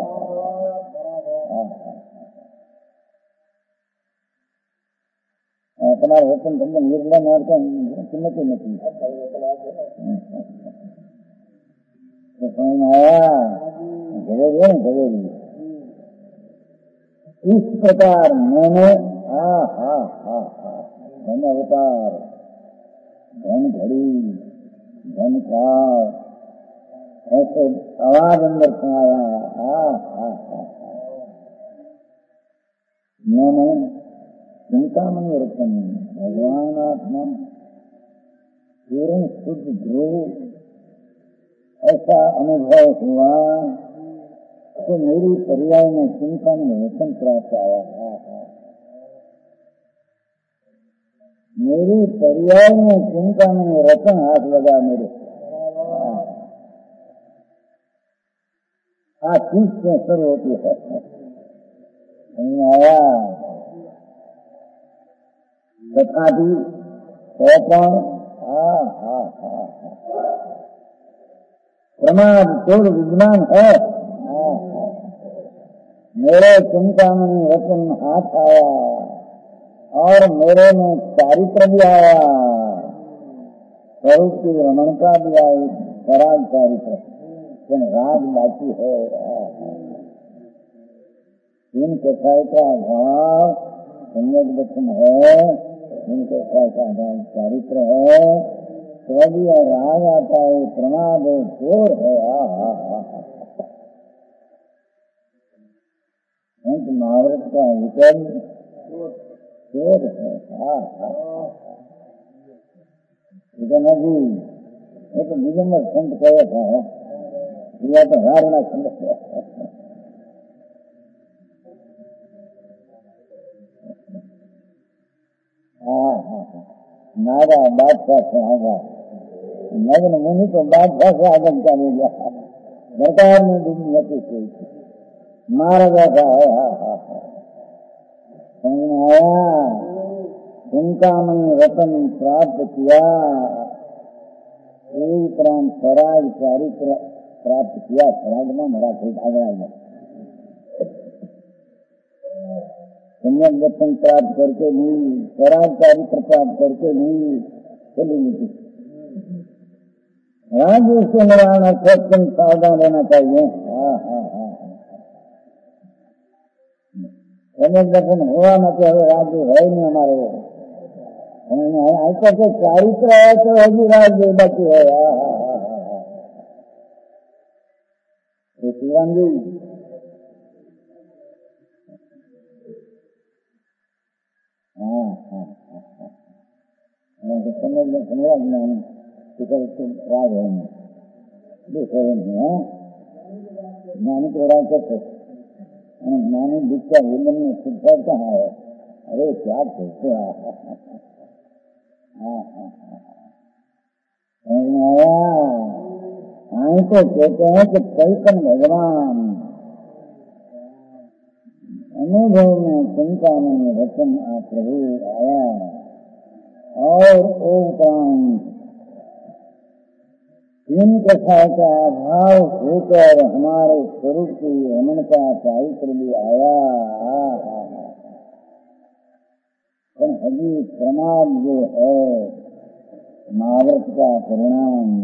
अपना रतन तुमने निर्णय मारते चिन्हती नहीं तो समझ में आया, जरूरी जरूरी। इस प्रकार मैंने हा हा हा हा धन अवतार, धन घड़ी, धन काल ऐसे आवाज अंदर सुनाया। हा हा हा, मैंने चिंता में रतन भगवान आत्मा पूर्ण शुद्ध ध्रुव ऐसा अनुभव हुआ तो मेरी पर्याय में चिंता में रतन प्राप्त आया। मेरी पर्याय में चिंता में रतन हाथ लगा मेरे। हाँ चीज से शुरू होती है, आया तथापि सौपन हाँ हाँ हाँ प्रमाद चोर विज्ञान है। हाँ हाँ, मेरे चिंता में रतन हाथ आया और मेरे में चारित्र भी आया, स्वरूप की रमणता भी आई, पराग चारित्र राग बाकी है। इन कथाएं का भाव संयोग दर्शन है, इनके कैसा चारित्र है, तो भी राग आता है, प्रमाद है, चोर है। हा हा हा, महावरत का विकल्प चोर है। हा हा, जी ये तो दिगंबर संत कहा था, यह तो हारना संत है। हाँ हाँ, नागा बादशाह से आगा नग्न मुनि को बादशाह से आगम करेगा, सरकार में दुनिया की कोई मारा जाता है। हाँ हाँ हाँ, आया उनका मन रतन प्राप्त किया, एक प्राण स्वराज चारित्र प्राप्त किया स्वराज में मेरा खेत आगरा में सम्यक दर्शन प्राप्त करके भी स्वराज चारित्र प्राप्त करके भी चली गई। राजू से निर्वाण अर्थम सावधान रहना चाहिए। हाँ हाँ हाँ सम्यक दर्शन हुआ न तो राजू है नहीं हमारे ऐसा के चारित्र है तो होगी राज बाकी है। हाँ हाँ हाँ हाँ श्रीराम जी हाँ हाँ हाँ सम्यक दर्शन हुआ ज्ञान राज है दूसरे नहीं है ज्ञानी तो राज करते ज्ञानी दिखता विलन में सिद्धा कहाँ है। अरे क्या कहते आए तो कहते हैं कि चैतन भगवान अनुभव में चिंता में वचन आ प्रभु आया और ओम तीन कथा का अभाव होकर हमारे स्वरूप की रमण का चारित्र भी आया। पर अभी प्रमाद जो है महाव्रत का परिणाम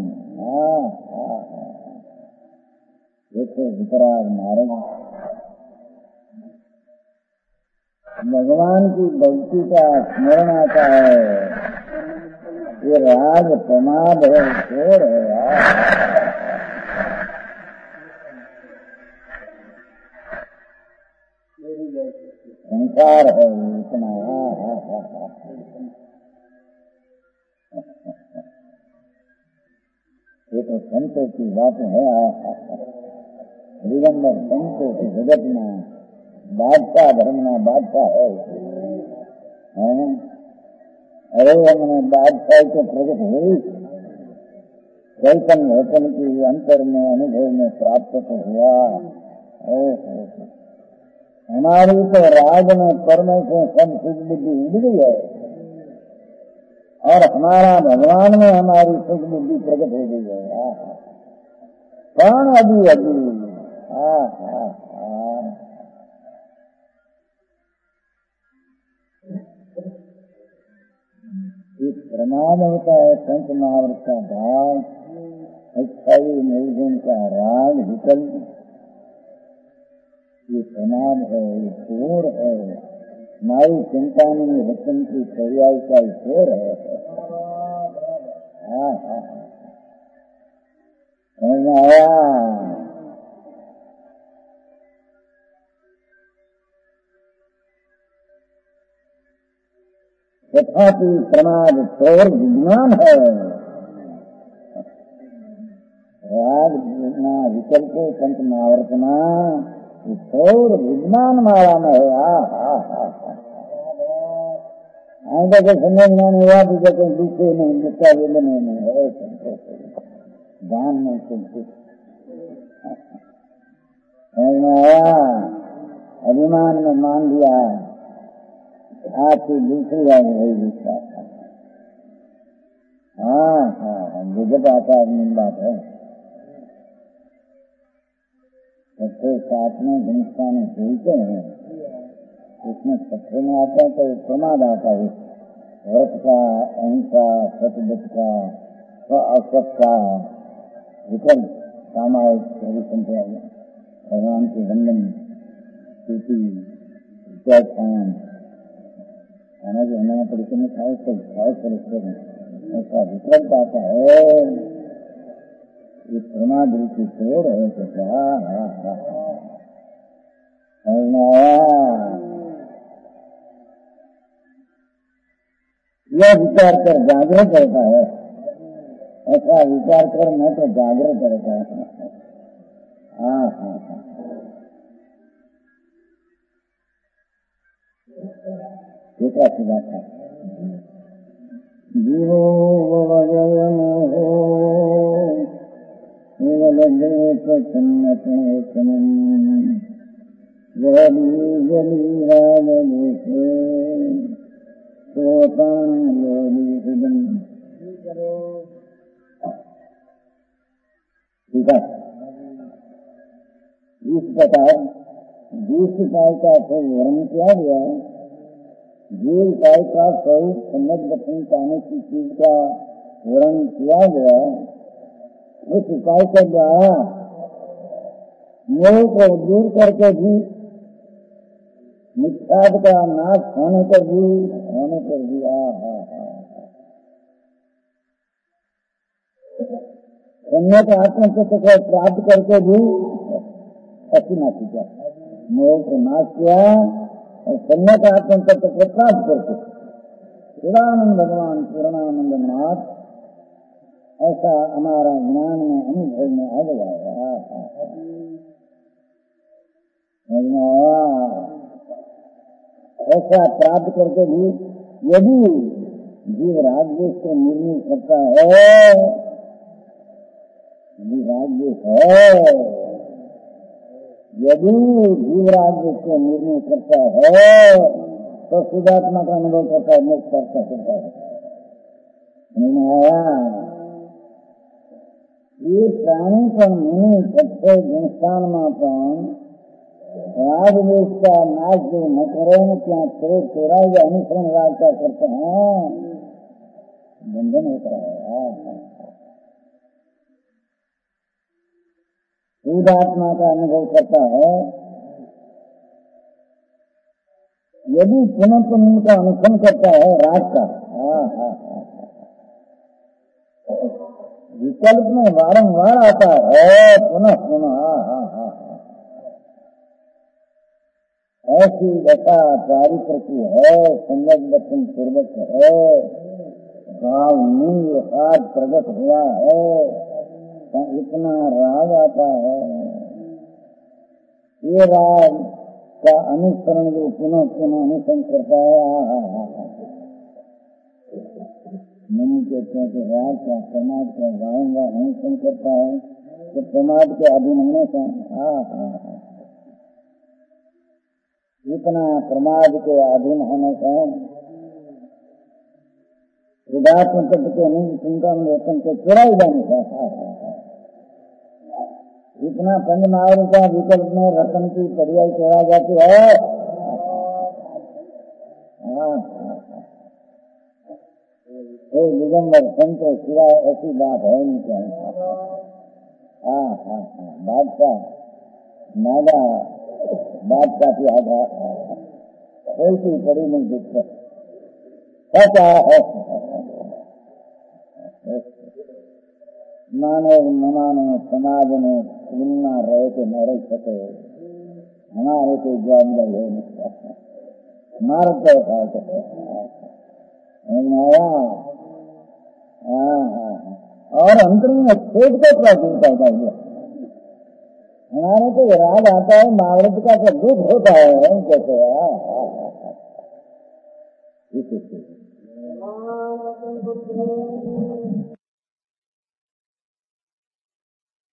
देखो वितराग मार्ग भगवान की भक्ति का स्मरण आता है। ये राग प्रमाद है शोर है संसार है इतना। ये तो संतों की बात है। दिगंबर संतों की जगत में बादशाह धर्म में बादशाह है, है? अरे हमने बादशाह को प्रकट हुई चैतन्य वचन की अंतर में अनुभव में प्राप्त तो हुआ। हमारी तो राज में कर्म से सब सुख बुद्धि उड़ गई है और हमारा भगवान में हमारी सुख बुद्धि प्रकट हो गई है। कौन अभी अभी हाँ हाँ हाँ एक प्रमाद होता है पंच महाव्रत का भाव अस्थायी निर्गुण का राग विकल्प। ये प्रमाद है, ये शोर है, नाई चिंतानी वचन की पर्याय का शोर है। हाँ हाँ समझ में आया। तथापि प्रमाद शोर विज्ञान है। राग विकल्प पंच महावर्तना शोर विज्ञान मारा में है। आगे के समय ज्ञान हुआ तो कहीं दूसरे नहीं दूसरा बोले नहीं है ज्ञान में कुछ आया अभिमान में मान लिया आपकी दूसरी बात वही दूसरा। हाँ हाँ विगत आता आदमी बात है। सबसे साथ में घनिष्ठा में खेलते हैं उसमें सत्य में आता है तो प्रमाद आता है। व्रत का अहिंसा सतव्रत का असत का विकल्प सामायिक संख्या भगवान के वंदन स्तुति व्याख्यान खाना जो हमारे परिचय में खाओ तो खाओ परिचय ऐसा विकल्प आता है। ये प्रमाद रूपी शोर है तो क्या यह विचार कर जागृत रहता है। ऐसा विचार कर मैं तो जागृत रहता है। हाँ हाँ हाँ एक ऐसी बात है। जीवो वजय मोहो जली जली राजलेखे सोतान योगी ठीक है इस प्रकार बीस इकाई का फिर वर्णन किया गया है। जो इकाई का स्वरूप सम्यक दर्शन पाने की चीज का वर्णन किया गया, उस इकाई के द्वारा मोह को दूर करके भी, मिथ्याद का नाश होने पर भी होने पर भी आ हा सम्यक आत्म तत्व को प्राप्त करके भी असीना किया, मोह को नाश किया और सम्यक आत्म तत्व को प्राप्त करके पूर्णानंद भगवान पूर्णानंद नाथ ऐसा हमारा ज्ञान में अनुभव में आ गया। ऐसा प्राप्त करके भी यदि जीव राजदेश को निर्णय करता है, जीव राजदेश है, यदि जीव राजदेश को निर्णय करता है तो शुद्धात्मा का अनुभव करता है, मोक्ष प्राप्त करता है। ये प्राणी पर मुनि सत्य संस्थान में राजदेश का नाश जो न करें, क्या तेरे तेरा जो अनुसरण राज का करते हैं, बंधन होता है। शुद्धात्मा का अनुभव करता है, यदि पुनः पुनः का अनुसरण करता है राज का, विकल्प में वारंवार आता है पुनः पुनः, ऐसी दशा चारित्र की है, सम्यक दर्शन पूर्वक है, भाव नील हाथ प्रकट हुआ है, इतना राग आता है। ये राग का अनुसरण जो पुनः पुनः अनुसरण करता है, मनु कहते हैं कि राग का प्रमाद का गाऊंगा अनुसरण करता है, तो प्रमाद के अधीन होने से हा हा इतना प्रमाद के अधीन होने से शुद्धात्म तत्व के नहीं चिंता में रतन को चुराई जाने का, इतना पंच महावर का विकल्प में रतन की परियाई चढ़ा जाती है। दिगंबर संत सिवाय ऐसी बात है नहीं क्या? हाँ हाँ हाँ बादशाह नागा बादशाह की आधा कोई सी पड़ी नहीं दिक्कत ऐसा है। मानव न मानव समाज में तुलना रहे तो न रह सके, हमारे कोई जवाबदारी है नहीं, मार्ग तो उठा सके। और अंतर में खेत को प्राचीन करता है, हमारे तो राग आता है, महावृत का तो दुख होता है कैसे। ठीक है।